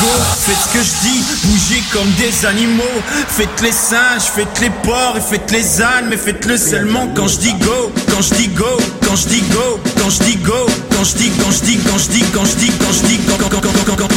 go, faites ce que je dis, bougez comme des animaux. Faites les singes, faites les porcs et faites les ânes, mais faites-le seulement quand je dis go, quand je dis go, quand je dis go, quand je dis go, quand je dis, quand je dis, quand je dis, quand je dis, quand je dis, quand